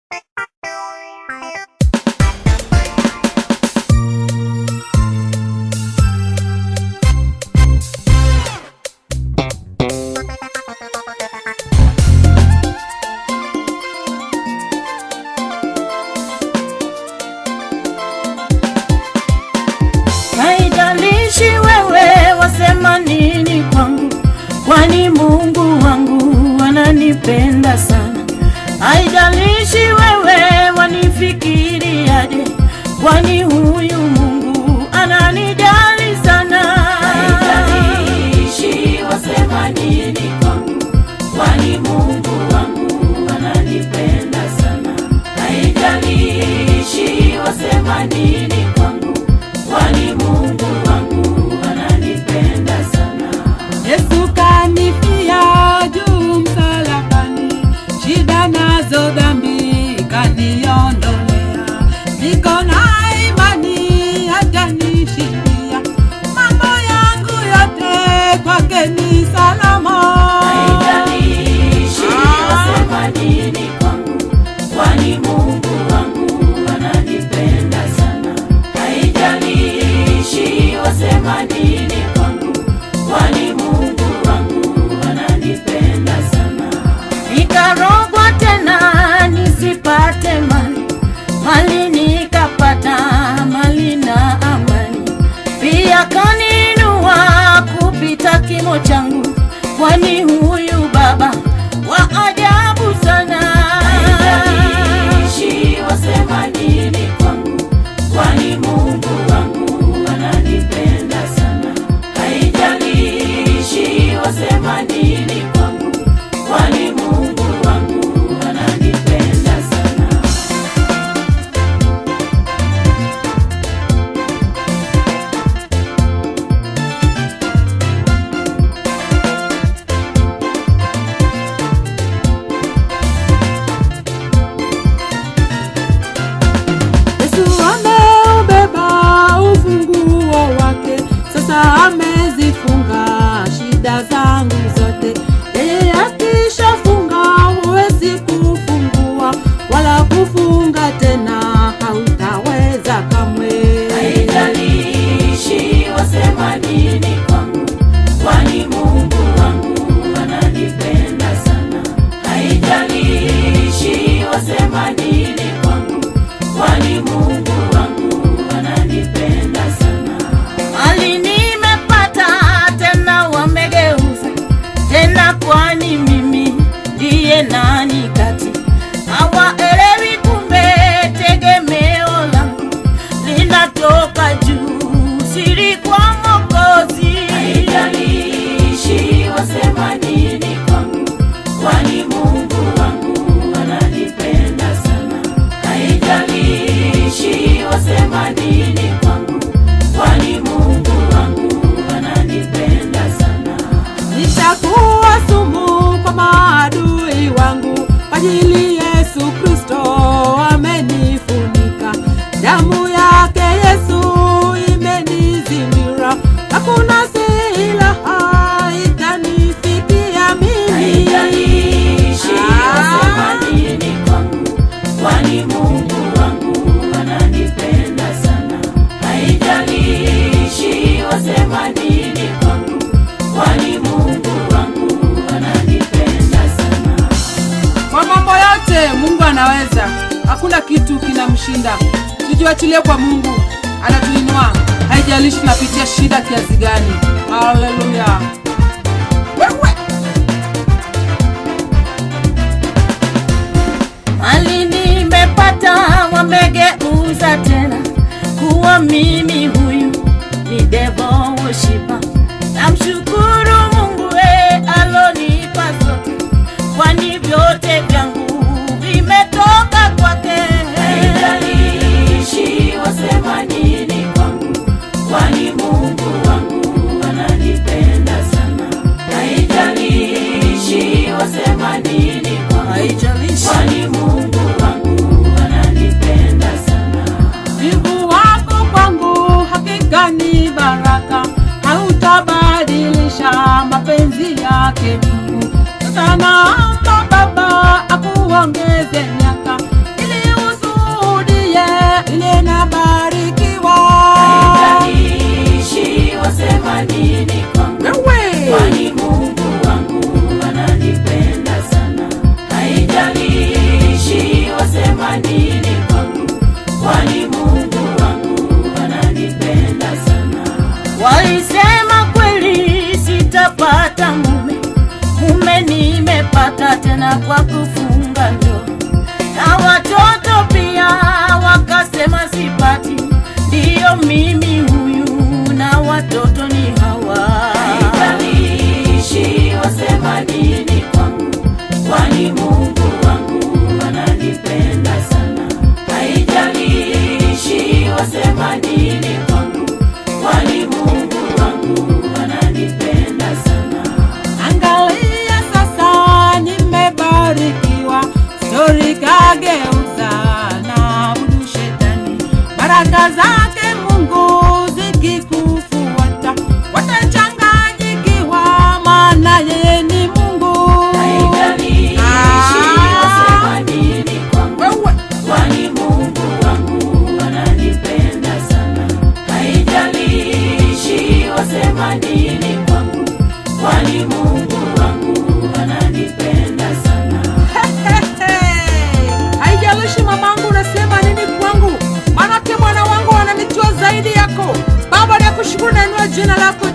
Haijalishi wewe wasema nini kwangu, kwani Mungu wangu ananipenda sana. Haijalishi wewe wanifikiriaje, kwani huyu Mungu ananijali sana. Haijalishi wasema nini kwangu, kwani Mungu wangu ananipenda sana. Haijalishi wasema nini kwangu, kwani Mungu wangu ananipenda sana. Yesu kanifia juu msalabani, shida nazo dhambi kaniondolea. Niko na imani hatanishindia, mambo yangu yote kwake ni salama. Haijalishi wasema nini kwangu, kwani Mungu wangu ananipenda sana. Haijalishi wasema nini kwangu, kwani Mungu wangu ananipenda sana. Nikarogwa tena nisipate mali, mali nikapata mali na amani. Pia kaninua kupita kimo changu, kwani huyu Baba wa ajabu sana. Haijalishi wasema nini kwangu, kwani Mungu wangu ananipenda sana. Haijalishi wasema nini kwangu, kwani Mungu wangu ananipenda sana. Yesu ameubeba ufunguo wake, sasa amezifunga shida zangu zote. Yeye akishafunga huwezi kufungua, wala kufunga tena hautaweza kamwe. Haijalishi wasema nini kwangu, kwani Mungu wangu ananipenda sana. Haijalishi wasema nini kwangu, kwani Mungu wangu ananipenda sana. Mali nimepata tena wamegeuza tena, kwani mimi ndiye nani kati? Hawaelewi kumbe tegemeo langu linatoka juu, siri kwa Mwokozi. Haijalishi wasema nini kwangu, kwani Mungu wangu ananipenda sana. Haijalishi wasema nini kwangu, kwani Mungu wangu ananipenda sana. Nitakuwa sumu kwa maadui wangu, kwa ajili Yesu Kristo amenifunika. Damu yake Yesu imenizingira, hakuna silaha itanifikia mimi. Haijalishi wasema nini kwangu, kwani Mungu wangu ananipenda sana. Haijalishi wasema nini kwangu, kwani Mungu wangu ananipenda sana. Kwa mambo yote Mungu anaweza, hakuna kitu kinamshinda. Tujiachilie kwa Mungu, anatuinua. Haijalishi tunapitia shida kiasi gani. Haleluya. Wewe Mali nimepata wamegeuza tena, kuwa mimi huyu ni devil worshiper. Namshukuru Mungu alonipa zote, kwani vyote vyangu vimetoka kwake. Haijalishi wasema nini kwangu, kwani Mungu wangu ananipenda sana. Haijalishi wasema nini kwangu, kwani Mungu wangu ananipenda sana. wivu wako kwangu ninabarikiwa. Haijalishi wasema nini kwangu, kwani Mungu wangu ananipenda sana. Haijalishi wasema nini kwangu, kwani Mungu wangu ananipenda sana. Walisema kweli sitapata mume, mume nimepata tena kwa kufunga ndoa, na watoto pia wakasema sipati, ndiyo mimi huyu na watoto ni hawa. Haijalishi wasema nini kwangu, kwani Mungu wangu ananipenda sana. Haijalishi wasema nini kwangu, kwani Mungu wangu ananipenda sana. Angalia sasa nimebarikiwa, stori kageuza na abudu shetani. Baraka zake Mungu zikikufuata, watachanganyikiwa, maana yeye ni Mungu. Haijalishi wasema nini kwangu, kwani Mungu wangu ananipenda sana. Haijalishi wasema nini kwangu, kwani Mungu wangu ananipenda sana. Haijalishi mamangu unasema nini kwangu, manake Bwana wangu ananijua zaidi yako. Baba, nakushukuru na inua jina lako